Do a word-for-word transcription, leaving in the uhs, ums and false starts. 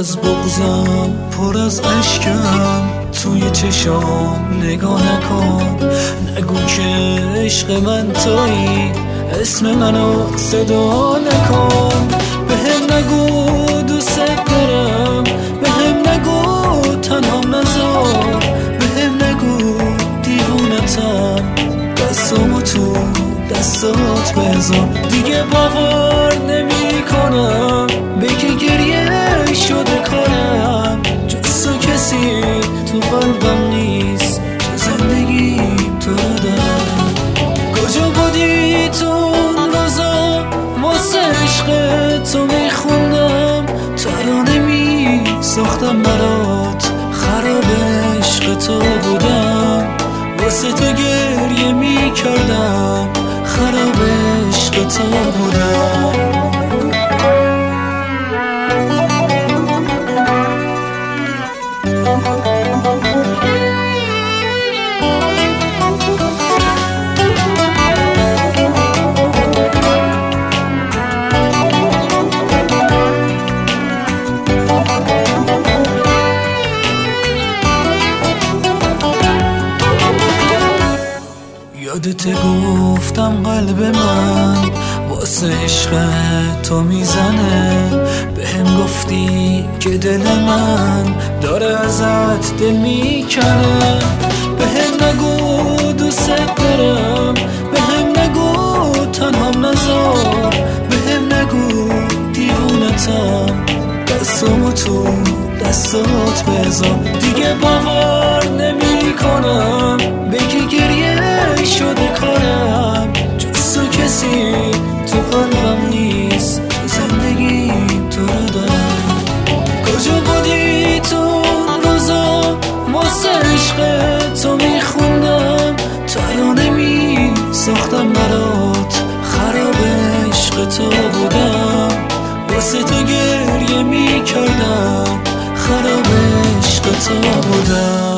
از بغضم، پر از اشکم، توی چشام نگاه نکن. نگو که عشق من تویی، اسم منو صدا نکن. بهم نگو دوست دارم، بهم نگو تنهام نذار، بهم نگو دیوونتم، دستامو تو دستات بذار. دیگه باور نمی کنم بگی گریه شده کارم، جز تو کسی تو قلبم نیست، تو زندگیم تو رو دارم. کجا بودی تو اون روزا واسه عشق تو میخوندم، ترانه می ساختم برات، خراب عشق تو بودم، واسه تو گریه می کردم، خراب عشق تو بودم. یادت گفتم قلب من واسه عشق تو میزنه، بهم گفتی که دل من داره ازت دل میکنه. بهم نگو دوست دارم، بهم نگو تنهام نذار، بهم نگو دیوونتم، دستامو تو دستات بذار. دیگه باور نمی کنم بگی گریه شده کارم، جز تو کسی تو قلبم نیست، تو زندگیم تو رو دارم. کجا بودی تو اون روزا واسه عشق تو میخوندم، ترانه می ساختم برات، خراب عشق تو بودم، واسه تو گریه می کردم، خراب عشق تو بودم.